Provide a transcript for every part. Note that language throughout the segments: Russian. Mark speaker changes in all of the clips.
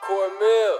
Speaker 1: Cornmeal.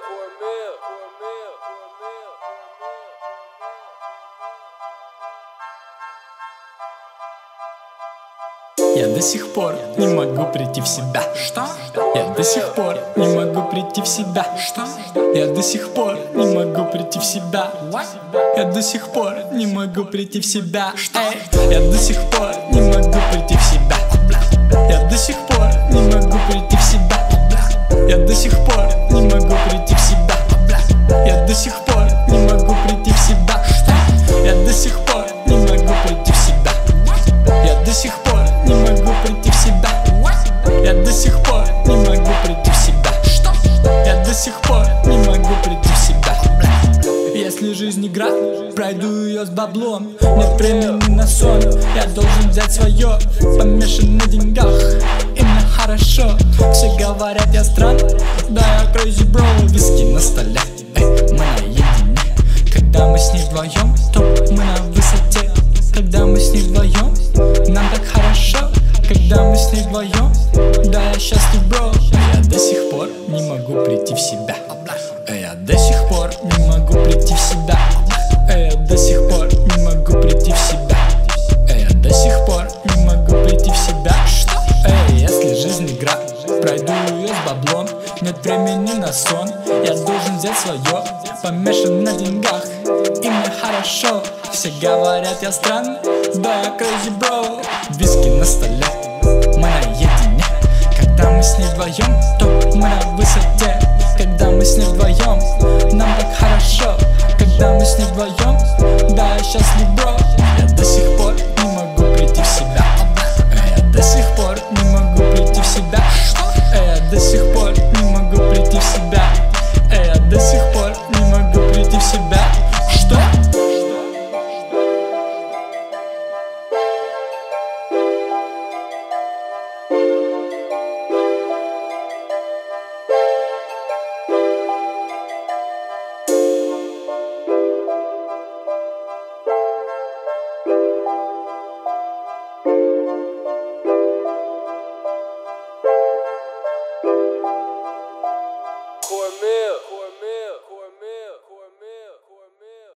Speaker 2: Я до сих пор не могу прийти в себя.
Speaker 3: Что?
Speaker 2: Я до сих пор не могу прийти в себя.
Speaker 3: Что?
Speaker 2: Я до сих пор не могу прийти в себя.
Speaker 3: What?
Speaker 2: Я до сих пор не могу прийти в себя. Я до сих пор не могу прийти в себя. Я до сих пор не могу прийти в себя. Я до сих пор не могу прийти в себя. Я до сих пор не могу прийти в себя. Я до сих пор не могу прийти в себя. Я до сих пор не могу прийти в себя. Я до сих пор не могу прийти в себя. Я до сих пор не могу прийти в себя. Если жизнь игра, пройду ее с баблом. Нет времени на сон, я должен взять свое. Помешан на деньгах, и мне хорошо. Все говорят, я странный, да я crazy bro. Виски на столе, мы наедине. Когда мы с ней вдвоем, то мы на высоте. Когда мы с ней вдвоем, нам так хорошо. Когда мы с ней вдвоем, да я счастлив, бро. Я до сих пор не могу прийти в себя. Я до сих пор не могу прийти в себя. Я до сих пор не могу прийти в себя. Я до сих пор не могу прийти в себя. Если жизнь игра, пройду ее с баблом. Нет времени на сон, я должен взять свое. Помешан на деньгах, и мне хорошо. Все говорят, я странный, да я crazy bro. Виски на столе, мы наедине. Когда мы с ней вдвоем, то мы на высоте. Когда мы с ней вдвоем, нам так хорошо. Когда мы с ней вдвоем, да я счастлив, бро. Я